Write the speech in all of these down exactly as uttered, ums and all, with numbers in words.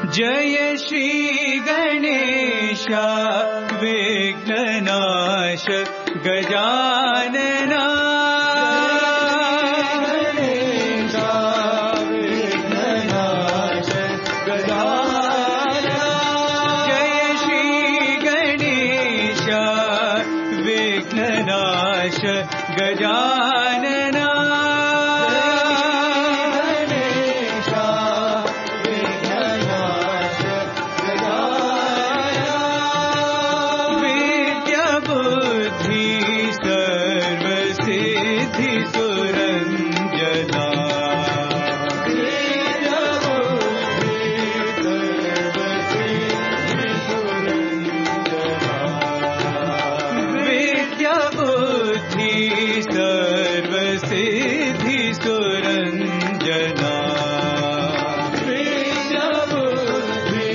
जय श्री गणेश विघ्ननाश गजानना गजानना विद्या बुद्धि सर्वसिद्धि सुरंजना विद्या बुद्धि सर्वसिद्धि सुरंजना विद्या बुद्धि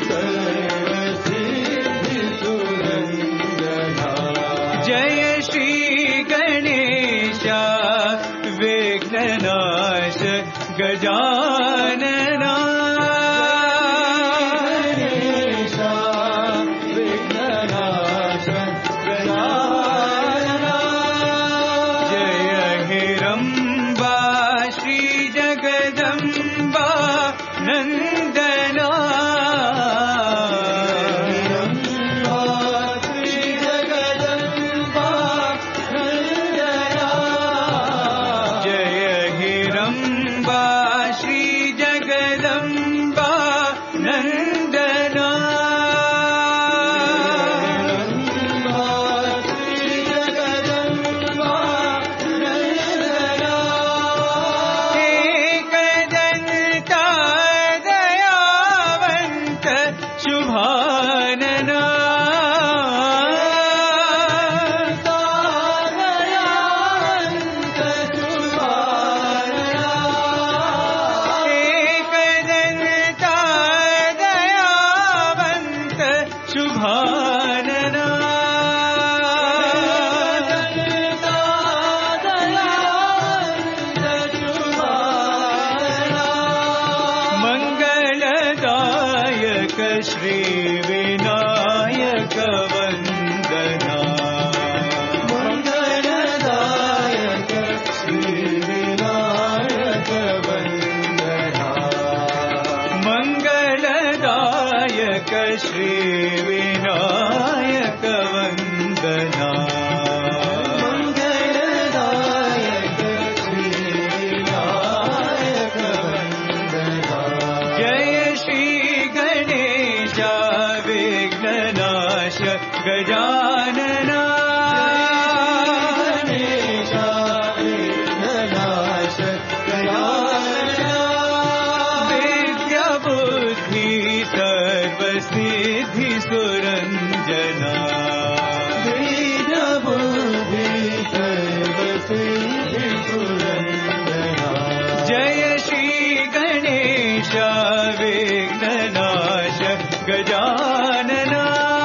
सर्वसिद्धि सुरंजना जय श्री गणेश विघ्ननाश गजानना नंदना श्री जगदम्बा नंदना जय हिरंबा श्री जगदम्बा नंदना श्री जगदम्बा नंदना शुभानना एकदंता दयावंत शुभानना मंगलदायक श्री विनायक वंदना मंगलदायक श्री विनायक वंदना मंगलदायक श्री विनायक वंदना मंगलदायक श्री विनायक वंदना जय श्री गणेश विघ्ननाश गजानना गणेश विघ्ननाश गजानना विद्या बुद्धि सर्वसिद्धि सुरंजना विद्या बुद्धि सर्वसिद्धि सुरंजना जय श्री गणेश विघ्ननाश गजानना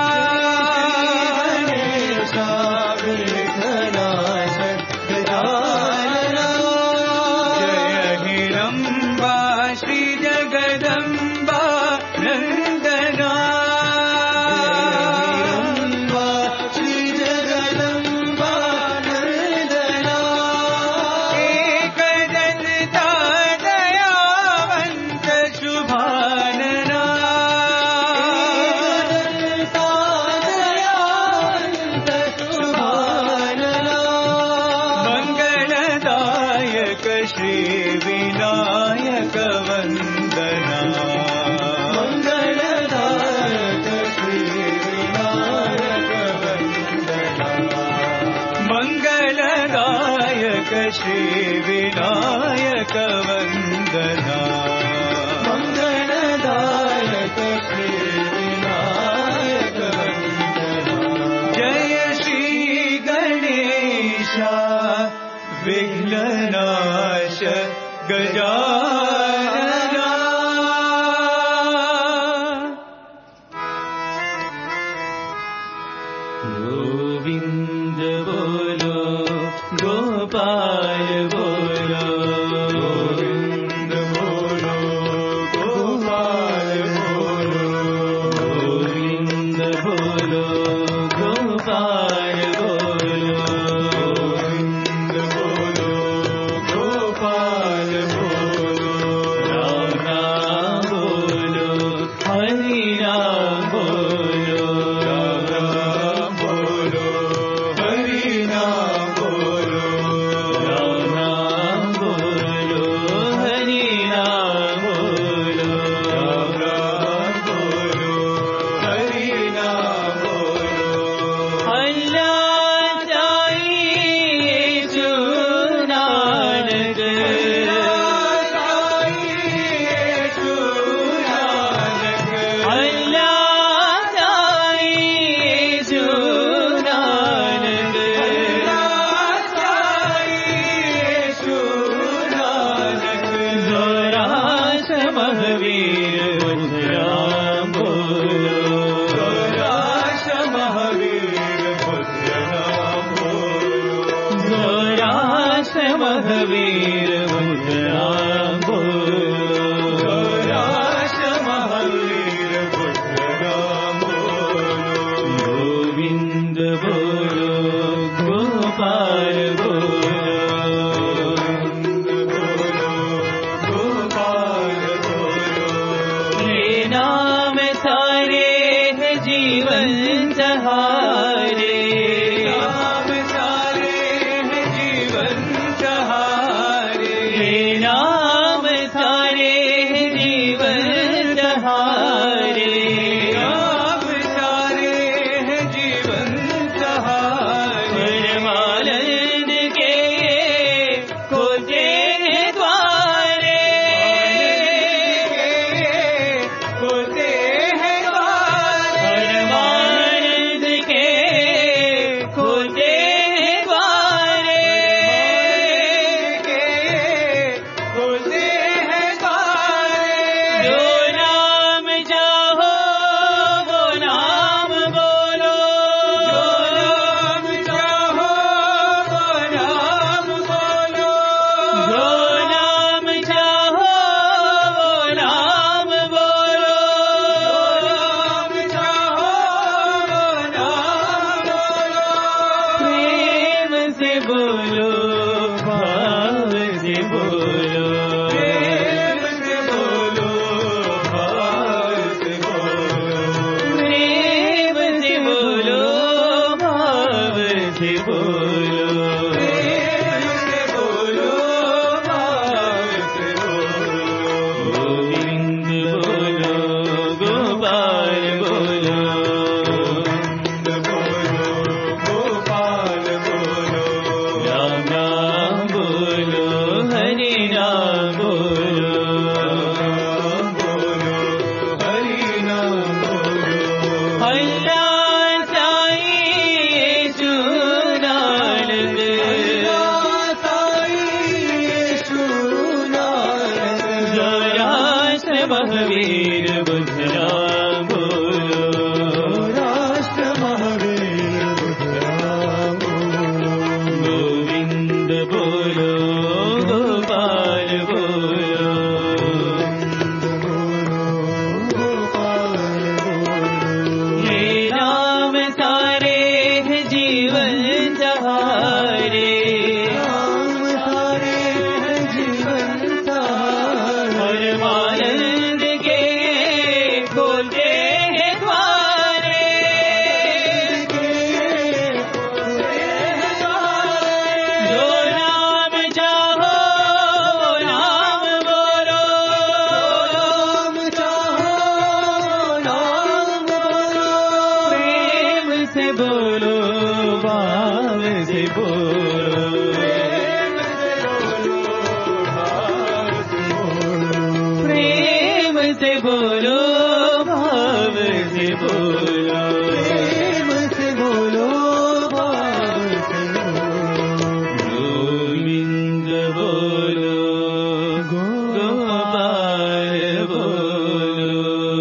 विघ्ननाश गजानना जय हिरंबा श्री जगदम्बा नंदना श्री जगदम्बा नंदना एकदंता दयावंत शुभानना श्री विनायक वंदना मंगलदायक श्री विनायक वंदना मंगलदायक श्री विनायक वंदना मंगलदायक श्री विनायक वंदना जय श्री गणेश विघ्ननाश गजानना गोविंद बोलो गोपाल बोलो गोविंद बोलो गोपाल बोलो महावीर बुद्धराम बोलो, गौराष्ट्र महावीर बुद्धराम बोलो, गौराष्ट्र महावीर बुद्धराम बोलो, गौराष्ट्र महावीर बुद्धराम बोलो, गोविंद बोलो गोपाल बोलो, जीवन सहारे, नाम सारे हैं जीवन सहारे, नाम सारे हैं जीवन सहारे, नाम सारे हैं जीवन सहारे, परमानंद के खोजे हैं द्वारे, खोजे हैं द्वारे, परमानंद के खोजे हैं द्वारे, खोजे हैं द्वारे, जो नाम चाहो वो नाम बोलो, जो नाम चाहो वो नाम बोलो, जो नाम चाहो वो नाम बोलो, जो नाम चाहो वो नाम बोलो, प्रेम से बोलो भाव से बोलो, प्रेम से बोलो भाव से बोलो, प्रेम से बोलो भाव से बोलो, प्रेम से बोलो भाव से बोलो, गोविंद बोलो गोपाल बोलो, गोविंद बोलो गोपाल बोलो, राम नाम बोलो हरि नाम बोलो, राम बोलो हरि नाम बोलो, अल्लाह साईं यीशु नानक, अल्लाह साईं यीशु नानक, गौराष्ट्र महावीर बुद्धराम बोलो, गौराष्ट्र महावीर बुद्धराम बोलो, गोविंद बोलो गोपाल बोलो, गोविंद बोलो गोपाल बोलो, ये नाम सारे हैं जीवन सहारे, नाम सारे हैं जीवन सहारे, परमानंद के खोजे हैं द्वारे, जो नाम चाहो वो नाम बोलो, नाम चाहो नाम बोलो, प्रेम से बोलो भाव से बोलो, प्रेम से बोलो भाव से बोलो, प्रेम से बोलो भाव से बोलो, गोविंद बोलो गोपाल बोलो।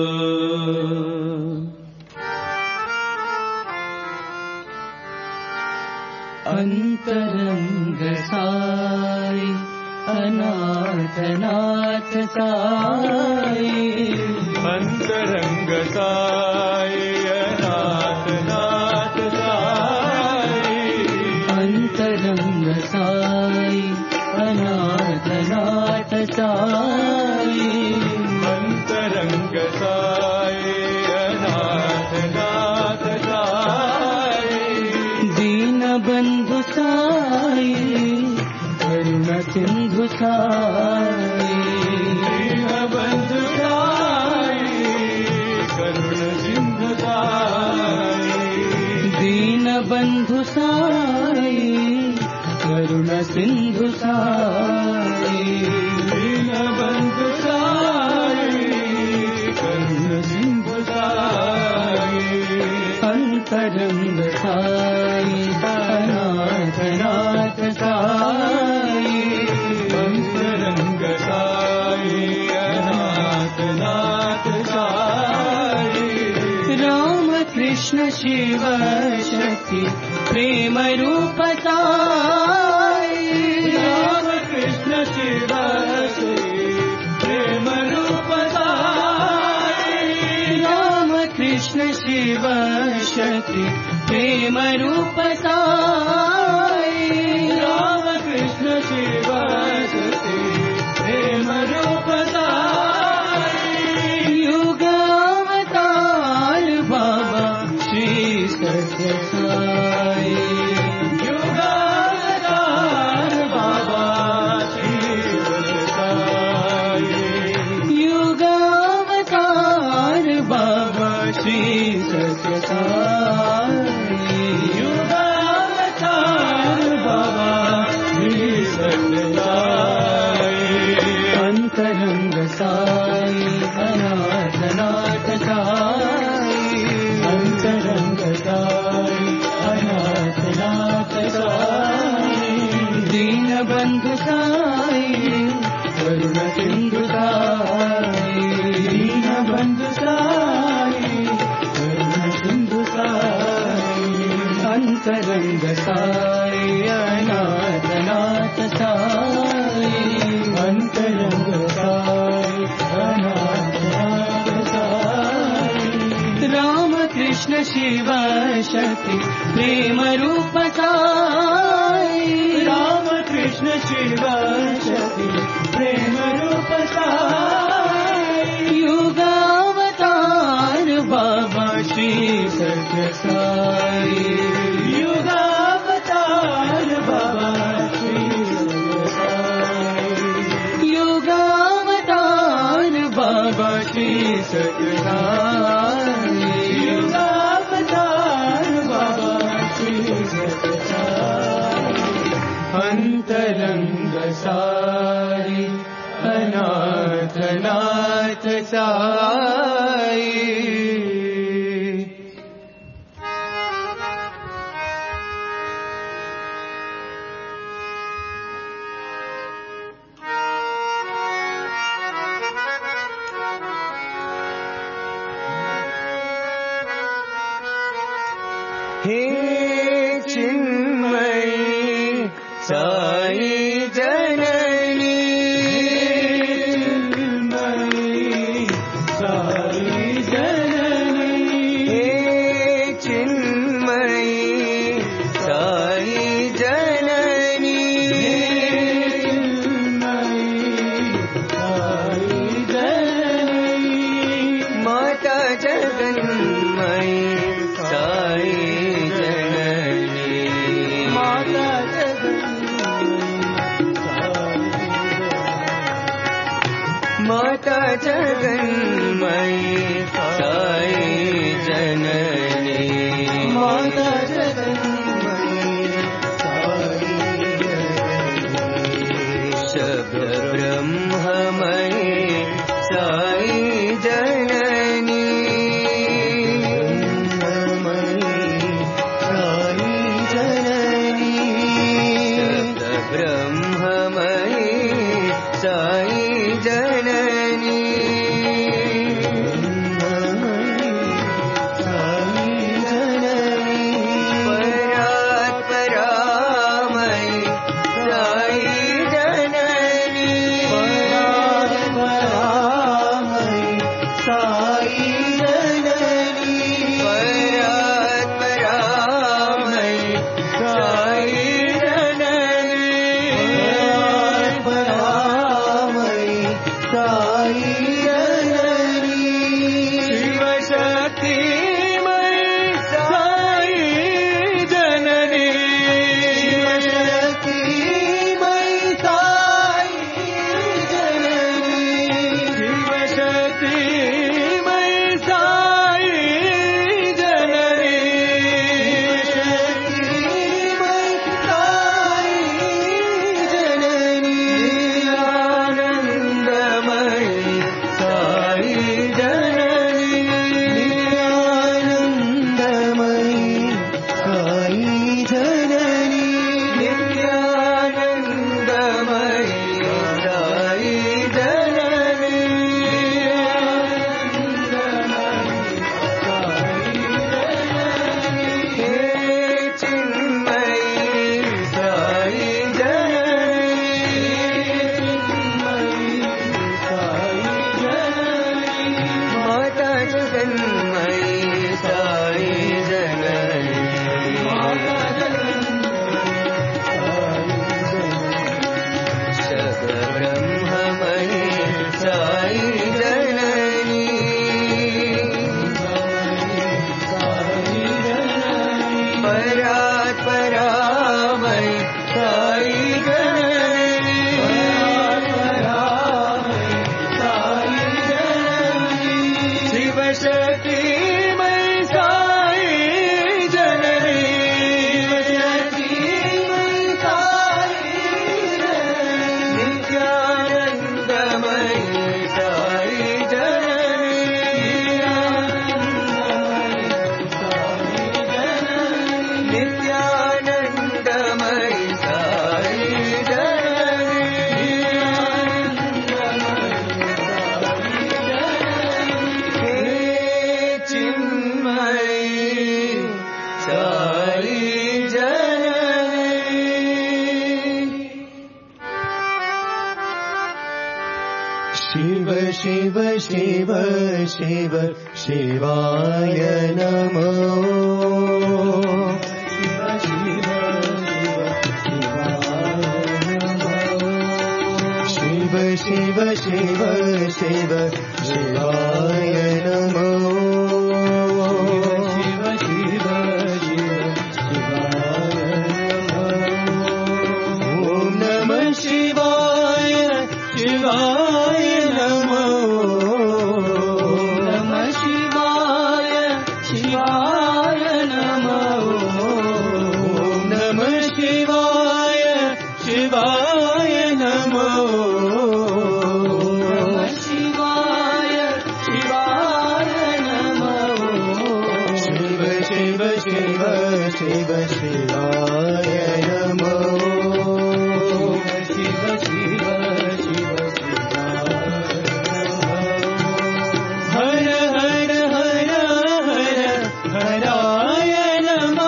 अंतरंग साई अनाथ नाथ साई, अंतरंग साई अनाथ नाथ साई, अंतरंग साई अनाथ नाथ साई, अंतरंग साई अनाथ नाथ साई, दीन बंधु साई करुण सिंधु साई, दीन बंधु साई करुण सिंधु साई, दीन बंधु साई करुण सिंधु साई, दीन बंधु साई करुण सिंधु साई, अंतरंग साई अनाथ नाथ साई, अंतरंग साई अनाथ शिव शक्ति प्रेम रूप साई राम कृष्ण शिव शक्ति प्रेम रूप साई राम कृष्ण शिव शक्ति प्रेम रूप साई राम कृष्ण शिव शक्ति प्रेम रूप साई युगावतार बाबा श्री सत्य साई युगावतार बाबा श्री सत्य साई युगावतार बाबा श्री सत्य साई युगावतार बाबा श्री सत्य साई अंतरंग साई अनाथ साई अंतरंग साई अनाथ साई दीन बंधु साई करुण सिंधु साई दीन बंधु साई करुण सिंधु साई अंतरंग साई अनाथ साई अंतरंग साई अनाथ साई राम कृष्ण शिव शक्ति प्रेम रूप साई राम कृष्ण शिव शक्ति प्रेम रूप साई युगावतार बाबा श्री सत्य साई युगावतार बाबा श्री सत्य साई युगावतार बाबा श्री सत्य साई युगावतार बाबा श्री सत्य साई अंतरंग साई अनाथ नाथ साई हे चिन्मयी साई जननी चिन्मयी साई जननी हे चिन्मयी साई जननी चिन्मयी साई जननी माता जगन्मयी साई माता जगन्मयी साई जननी माता जगन्मयी साई जननी शब्द ब्रह्ममयी साई जननी साई जननी शब्द ब्रह्ममयी साई जननी शिव शिव शिव शिव शिवाय नमो शिव शिव शिव शिव शिवाय नमो शिव शिव शिव शिवाय नमो ॐ नमः शिवाय शिवाय नमो नमः शिवाय शिवाय नमो नमः शिवाय शिवाय नमो नमः शिवाय शिवाय नमो शिव शिव शिव शिव शिवाय नमो शिव शिव शिव हर हर हर हर हराय नमो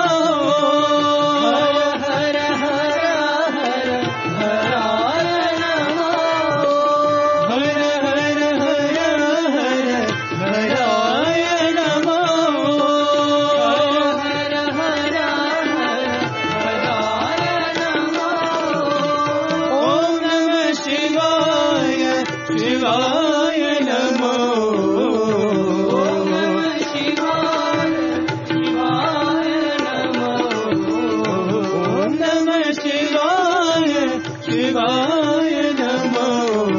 हर हर हर हराय नमो हर हर हर हर हराय नमो हर हर हर हराय नमो ॐ नमः शिवाय शिवाय नमो शिवाय नमो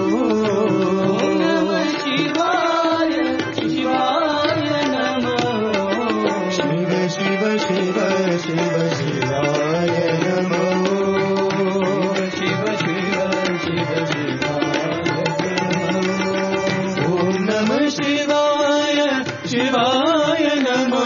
नमः शिवाय शिवाय नमो शिव शिव शिव शिव शिवाय नमो शिव शिव शिव शिवाय ॐ नमः शिवाय शिवाय नमो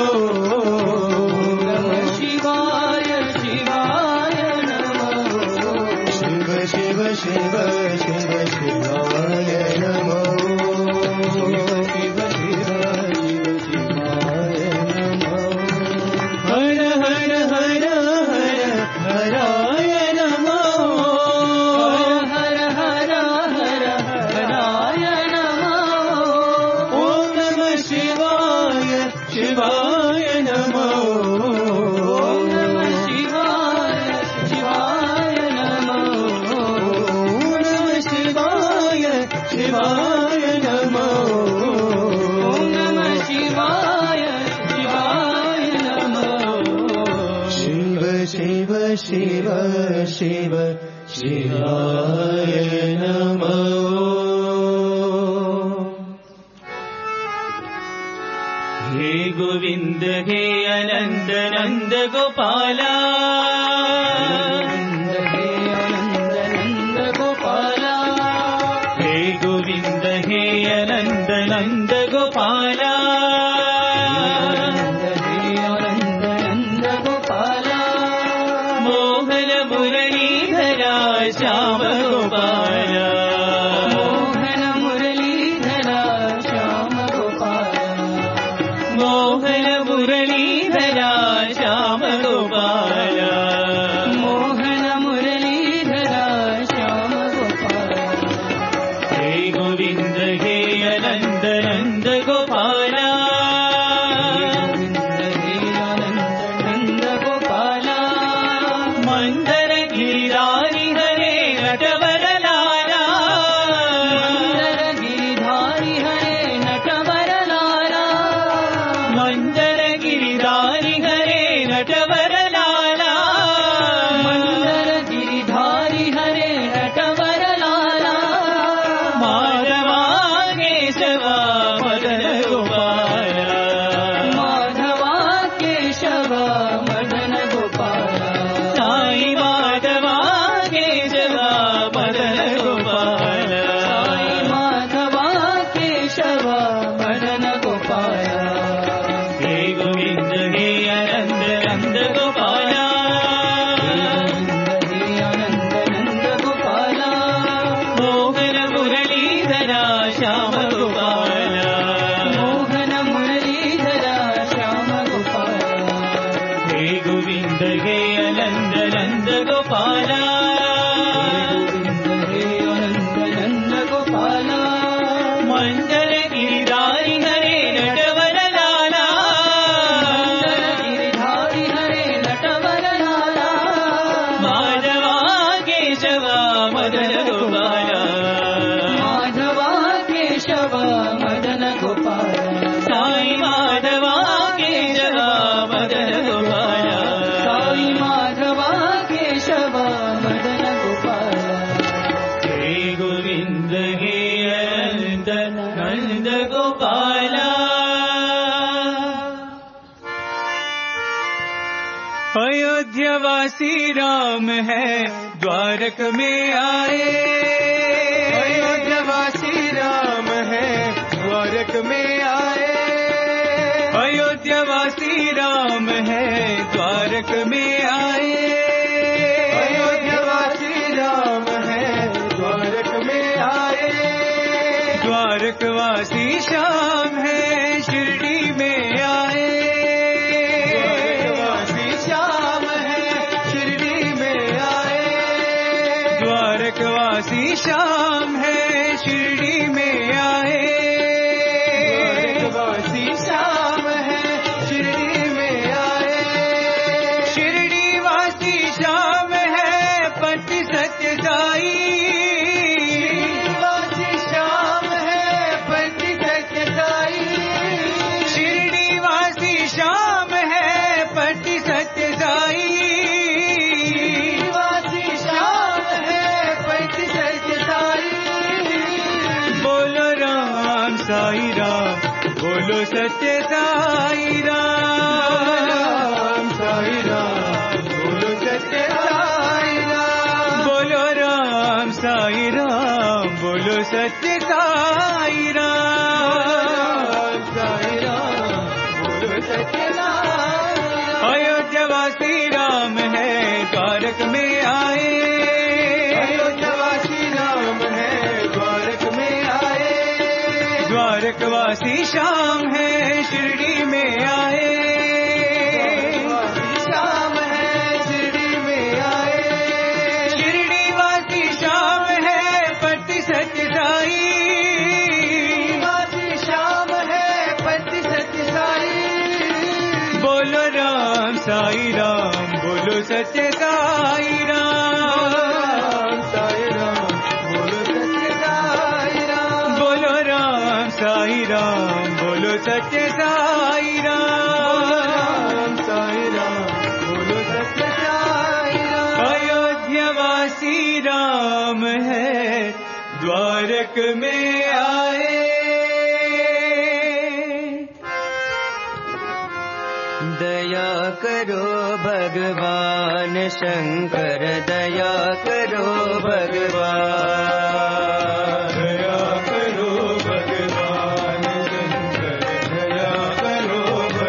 नमः शिवाय शिवाय नमो शिव शिव शिव शिव शिवाय नमो शिव शिव शिव शिव शिवाय नमो हर हर हर हर हराय नमो हर हर हर हराय नमो ॐ नमः शिवाय शिवाय नमो ॐ नमः शिवाय शिवाय नमो शिवाय शिवाय नमो ॐ नमः शिवाय शिवाय नमो शिव शिव शिव शिव शिवाय नमो हे गोविंद हे अनंत नंद गोपाला नंद नंद गोपाला नंद नंद गोपाला मोहन मुरलीधरा श्याम गोपाला मोहन मुरलीधरा श्याम गोपाला मोहन मुरलीधरा श्याम गोपाला मोहन मुरलीधरा श्याम गोपाला हे गोविंद हे नंद नंद गोपाला नंद गोपाला मंदर गिरिधारी हरे नटवर लाला मंगल गिरिधारी हरे नटवर लाला गिरिधारी हरे नटवर लाला माधवा केशवा मदन गोपाला माधवा केशवा मदन गोपाला साई माधवा केशवा मदन गोपाला साई माधवा केशवा मदन गोपाला हे गोविंद हे अनंत नंद गोपाला अयोध्यावासी राम है द्वारक में आए अयोध्यावासी राम है द्वारक में आए अयोध्यावासी राम है द्वारक में आए अयोध्यावासी राम है द्वारक में आए द्वारकवासी श्याम है शिरडी में आए द्वारकवासी श्याम है शिरडी में आए द्वारकवासी श्याम है शिरडी में आए द्वारकवासी श्याम है शिरडी में आए शिरडी वासी श्याम है पति सत्य साई वासी श्याम है पति सत्य साई शिरडी वासी श्याम है पति सत्य साई वासी श्याम है पति सत्य साई बोलो राम साई राम बोलो सत्य साई राम राम साई राम बोलो सत्य साई राम बोलो राम साई राम बोलो सत्य साई राम राम साई राम बोलो सत्य साई राम अयोध्यावासी राम है द्वारक में आए अयोध्यावासी राम है द्वारक में आए द्वारकवासी श्याम है शिरडी में आए श्याम है शिरडी में आए शिरडी वासी श्याम है पति सत्य साई वासी श्याम है पति सत्य साई बोलो राम साई राम बोलो सत्य साई राम राम साई राम बोलो सत्य साई राम बोलो राम साई राम बोलो सत्य साई राम राम साई राम बोलो सत्य साई राम अयोध्यावासी राम है द्वारक में आए दया करो भगवान शंकर दया करो भगवान दया करो भगवान शंकर दया करो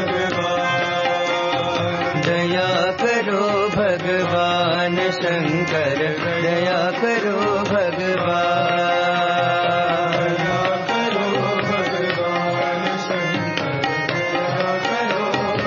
भगवान दया करो भगवान शंकर दया करो भगवान दया करो भगवान शंकर दया करो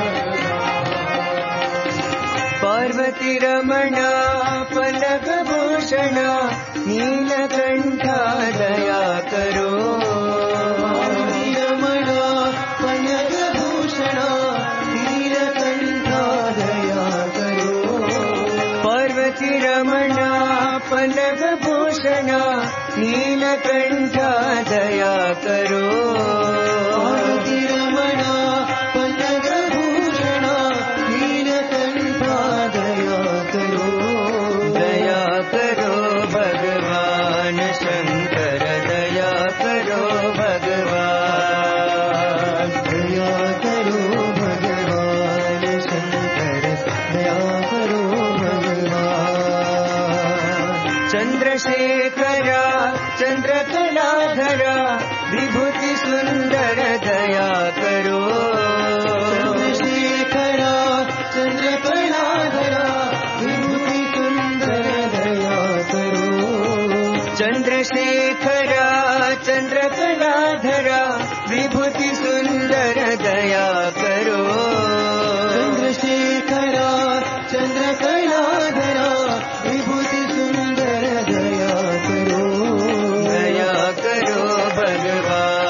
भगवान पार्वती रमणा पलक भूषण नीलकंठा दया करो पार्वती रमणा पलक भूषण नीलकंठा दया करो पार्वती रमणा पलक भूषण नीलकंठा दया करो पार्वती रमणा पलक भूषण नीलकंठा दया करो दया करो भगवान शंकर दया करो भगवान दया करो भगवान शंकर दया करो भगवान चंद्रशेखरा चंद्रकलाधरा विभूति सुंदर दया करो चंद्रशेखरा चंद्रकलाधरा विभूति सुंदर दया करो चंद्रशेखरा चंद्रकलाधरा विभूति सुंदर दया करो चंद्रशेखरा चंद्रकलाधरा विभूति सुंदर दया करो दया करो भगवान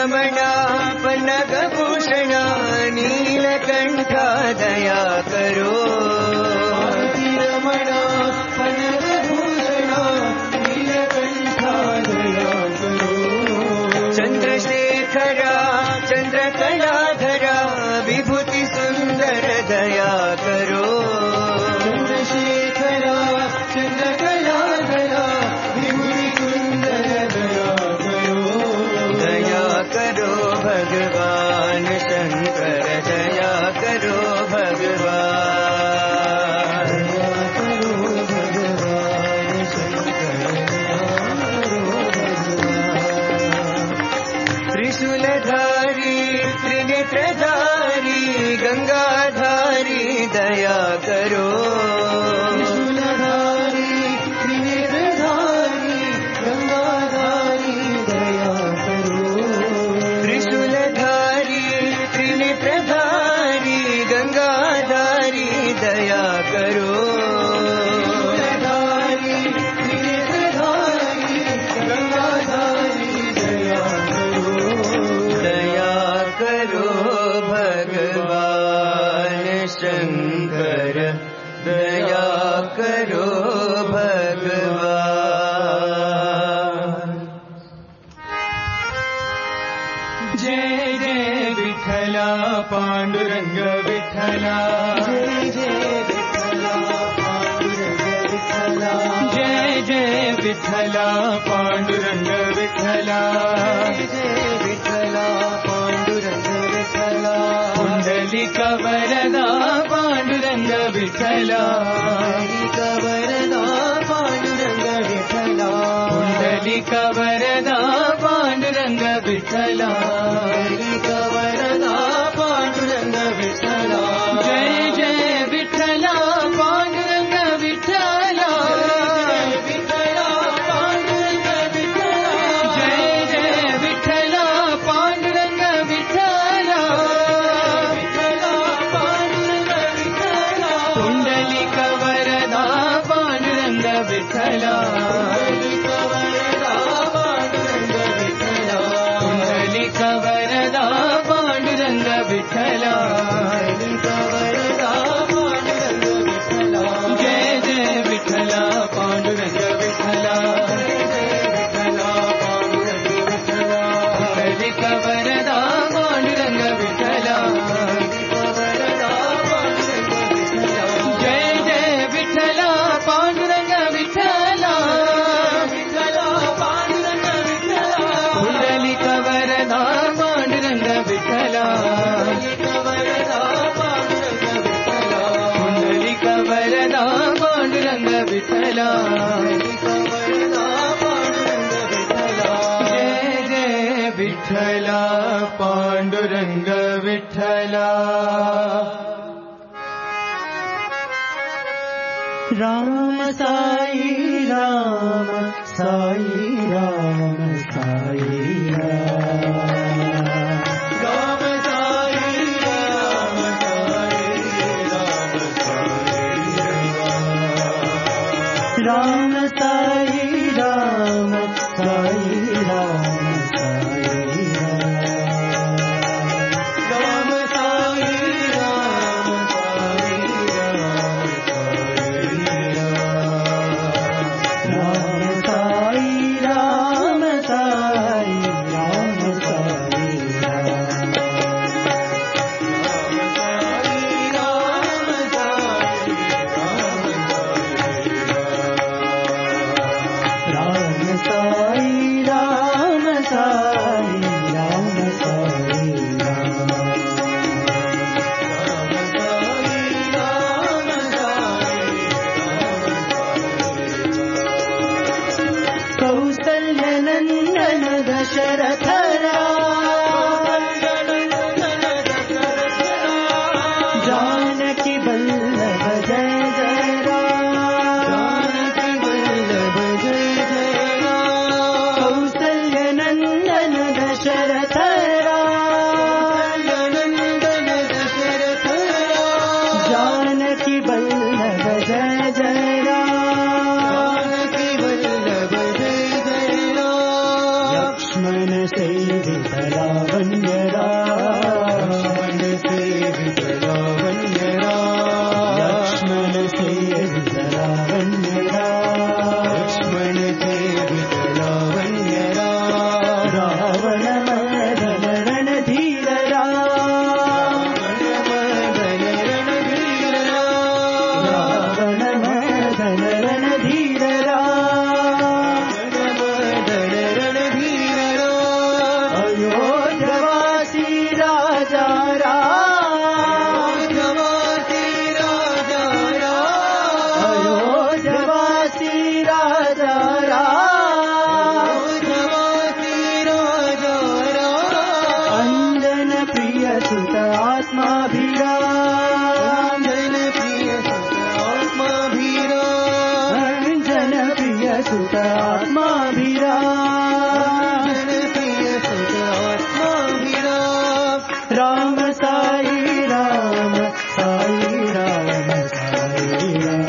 रमणा पन्नगभूषण नीलकंठ दया करो भारती रमणा पन्नगभूषण नीलकंठ दया करो चंद्रशेखरा चंद्रकलाधरा विभूति सुंदर दया करो चंद्रशेखरा चंद्रकलाधरा विभूति सुंदर दया करो दया करो भगवान शंकर दया करो भगवान दया करो भगवान शंकर त्रिशूलधारी त्रिनेत्रधारी गंगाधारी दया करो त्रिशूलधारी त्रिनेत्रधारी गंगाधारी दया करो त्रिशूलधारी त्रिनेत्रधारी गंगाधारी दया करो त्रिशूलधारी त्रिनेत्रधारी गंगाधारी दया करो दया करो भगवान शंकर दया करो भगवान जय जय विठला पांडुरंग विठला जय जय विठ्ठला पांडुरंग विठ्ठला जय जय विठला पांडुरंग विठला जय जय विठ्ठला पांडुरंग विठ्ठला पुंडलिक वरदा पांडुरंग विठला पुंडलिक वरदा पांडुरंग विठ्ठला पुंडलिक वरदा पांडुरंग विठला पुंडलिक वरदा पांडुरंग विठ्ठला जय जय विठला पांडुरंग विठला विठ्ठला पांडुरंग विठ्ठला जय जय विठला पांडुरंग विठला विठ्ठला पांडुरंग विठ्ठला पुंडलिक वरदा पांडुरंग विठला पुंडलिक वरदा पांडुरंग विठ्ठला पुंडलिक वरदा पांडुरंग विठला पुंडलिक वरदा पांडुरंग विठ्ठला जय जय विठला पांडुरंग विठला विठ्ठला पांडुरंग विठ्ठला पुंडलिक वरदा पांडुरंग विठला वरदा पांडुरंग विठ्ठला जय जय विठला पांडुरंग विठला विठ्ठला पांडुरंग विठ्ठला पुंडलिक वरदा पांडुरंग विठला पुंडलिक वरदा पांडुरंग विठ्ठला पुंडलिक वरदा पांडुरंग विठला पुंडलिक वरदा पांडुरंग विठ्ठला जय जय विठला पांडुरंग विठला राम साई राम साई राम साई राम राम साई राम साई राम साई राम राम साई राम साई राम साई राम राम साई राम साई राम साई राम साई राम साई राम साई राम साई कौसल्य नंदन दशरथ जानकी वल्लभ जय जय राम जानकी वल्लभ जय जय राम कौसल्य नंदन दशरथ नंदन दशरथ जानकी वल्लभ जय जय राम जानकी वल्लभ जय जय राम लक्ष्मण से राजा राम राजा अंजन प्रिय सुत आत्माभिराम अंजन प्रिय सुत आत्माभिराम अंजन प्रिय सुत आत्माभिराम अंजन प्रिय सुत आत्माभिराम राम साई राम साई राम साई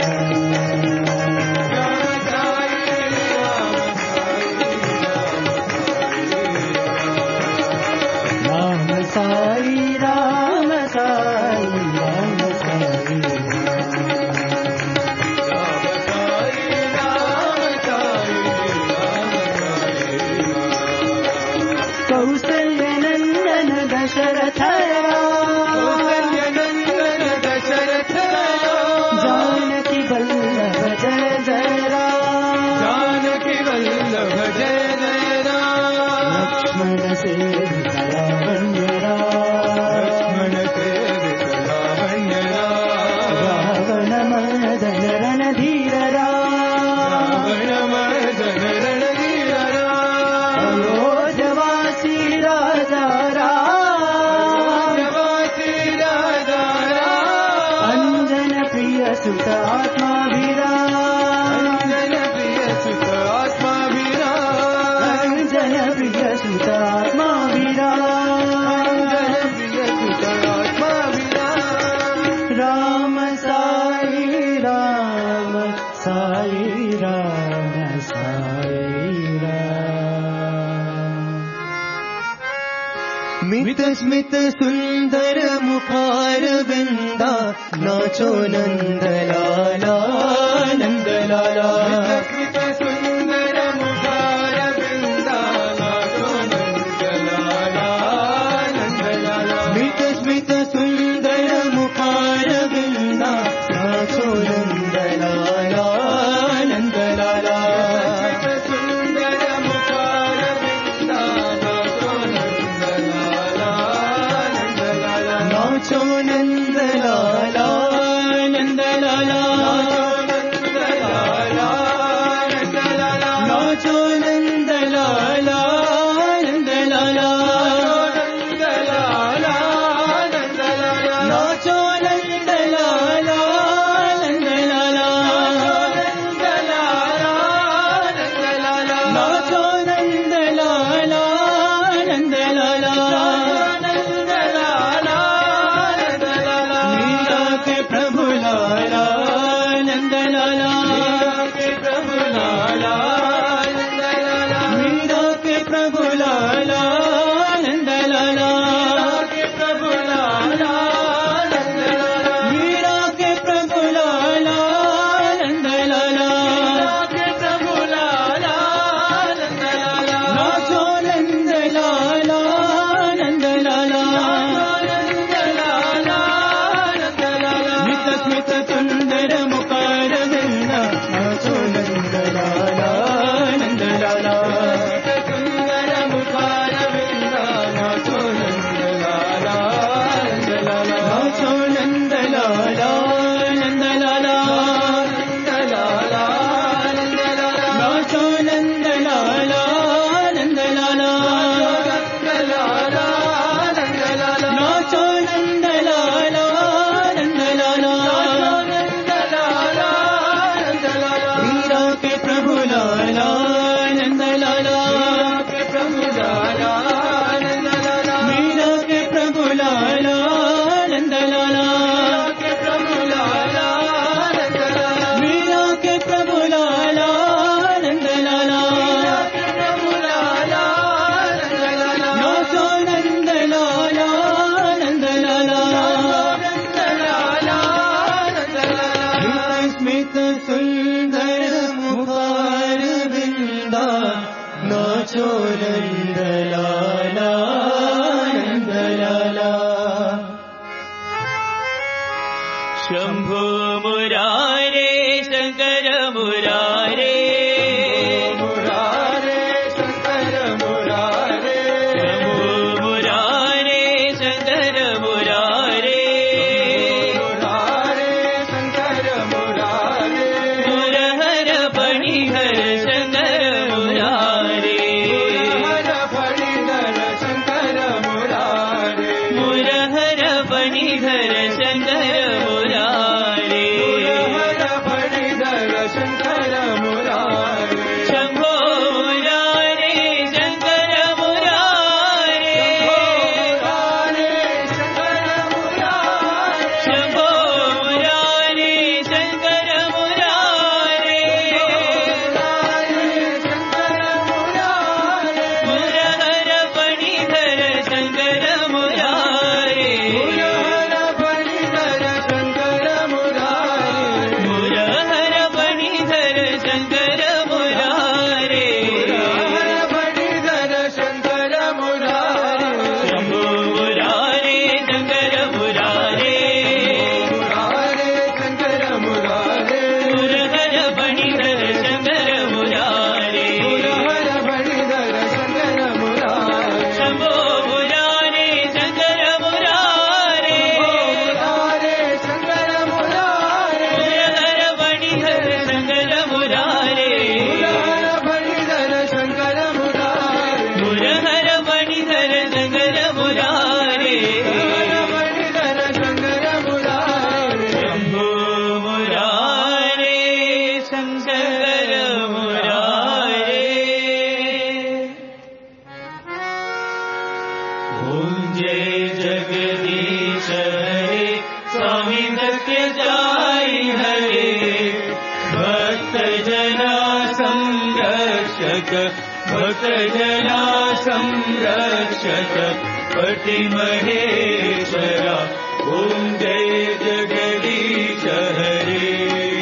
राम साई राम साई राम साई कौसल्य नंदन दशरथ कौसल्य नंदन दशरथ जानकी वल्लभ जय जय राम जानकी वल्लभ जय जय राम लक्ष्मण सेवित लावण्य राम लक्ष्मण सेवित लावण्य राम रावण मर्दन रणधीर राम रावण मर्दन रणधीर राम अयोध्यवासी राजा राम अयोध्यवासी राजा राम अंजन प्रिय सुत आत्माभिराम अंजन प्रिय सुत आत्माभिराम अंजन प्रिय सुत आत्माभिराम अंजन प्रिय सुत आत्माभिराम राम साई राम साई राम साई राम मित स्मित सुंदर मुखार बिंदा नाचो नंद लाला नंद लाला मित सुंदर मुखार बिंदा नाचो नंद लाला नंद लाला मित स्मित सुंदर मुखार बिंदा नाचो नंद लाला नंद लाला सुंदर मुखार बिंदा नाचो नंद लाला नंद लाला नाचो नंद लाला नंद लाला नाचो नंद लाला नंद लाला नाचो नंद लाला नंद लाला नाचो नंद लाला नंद लाला मीरा के प्रभु लाला नंद लाला के प्रभु लाला मीरा के प्रभु लाला नंद लाला के प्रभु लाला मीरा के प्रभु लाला नंद लाला के प्रभु लाला नंद लाला नाचो नंद लाला नंद लाला नंद लाला नंद लाला मित स्मित सुंदर मुखार बिंदा नाचो नंद लाला नंद लाला सुंदर मुखार बिंदा नाचो नंद लाला नंद लाला नाचो नंद लाला नंद लाला नंद लाला नंद लाला नाचो नंद लाला नंद लाला नंद लाला नंद लाला नाचो नंद लाला नंद लाला नंद लाला नंद लाला मीरा के प्रभु लाला नंद लाला के प्रभु लाला नंद लाला मीरा के प्रभु लाला नंद लाला के प्रभु लाला नंद लाला मीरा के प्रभु लाला नंद लाला के प्रभु लाला नंद लाला नाचो नंद लाला नंद लाला नंद लाला नंद लाला स्मित सुंदर मुखार बिंदा संरक्षक भक्त जना संरक्षक पति महेश्वरा ओम जय जगदीश हरे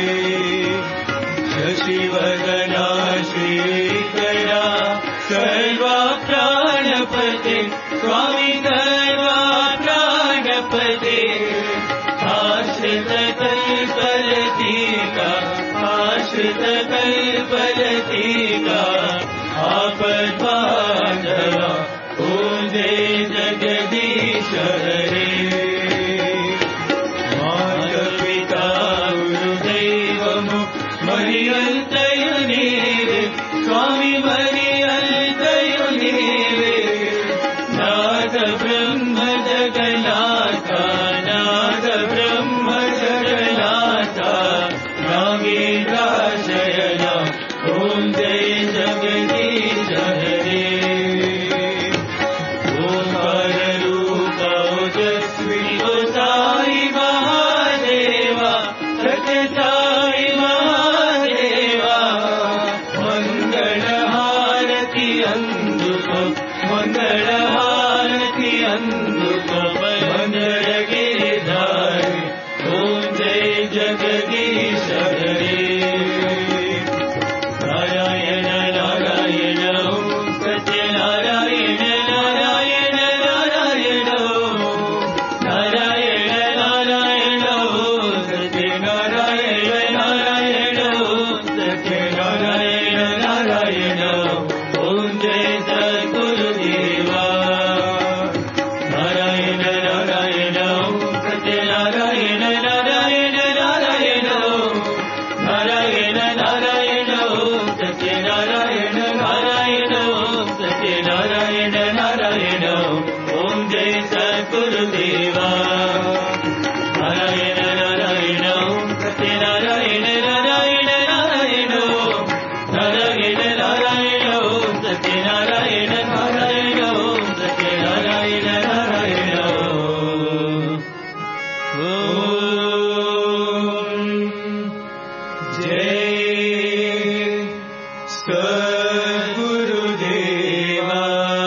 शशिवदना श्रीकरा सर्वा प्राणपते स्वामी सर्वा प्राणपते आश्रित कल्पलतिका आश्रित कल्पलतिका आपद्बांधवा ओम जय जगदीश हरे माता पिता गुरुदैवमु मरियन्तयु नीवे स्वामी मरियन्तयु नीवे नाद ब्रह्म जगन्नाथा नाद ब्रह्म जगन्नाथा नागेन्द्राशयना ओम जय जगदीश हरे ओंकार रूप ओजस्वी ओ साई महादेवा सत्य साई महादेवा मंगल हारति अंदुको मंगल हारति अंदुको मंगल गिरिधारी ओम जय जगदीश हरे नारायण नारायण ओम सत्य नारायण नारायण नारायण ओम नारायण नारायण ओम सत्य नारायण नारायण ओम सत्य नारायण नारायण ओम जय सद्गुरुदेवा नारायण नारायण ओम सत्य नारायण नारायण नारायण ओम नारायण नारायण ओम सत्य नारायण नारायण ओम सत्य नारायण नारायण ओम जय सद्गुरुदेवा नारायण नारायण ओम सत्य नारायण नारायण नारायण ओम नारायण नारायण ओम सत्य नारायण नारायण ओम सत्य नारायण नारायण ओम जय सद्गुरुदेवा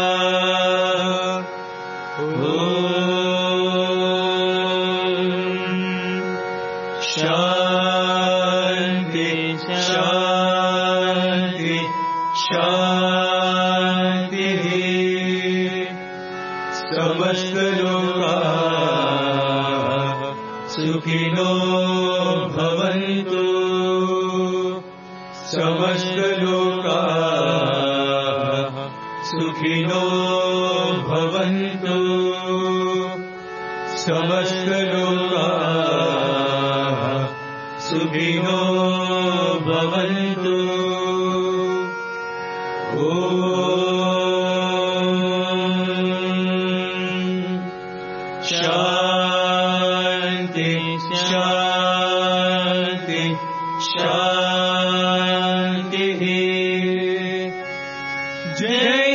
ओम शांति शांति शांति समस्त लोकाः सुखिनो भवन्तु समस्त लोकाः सुखिनो भवन्तु समस्त लोकाः सुखिनो भवन्तु ओम शांति शांति शांति जय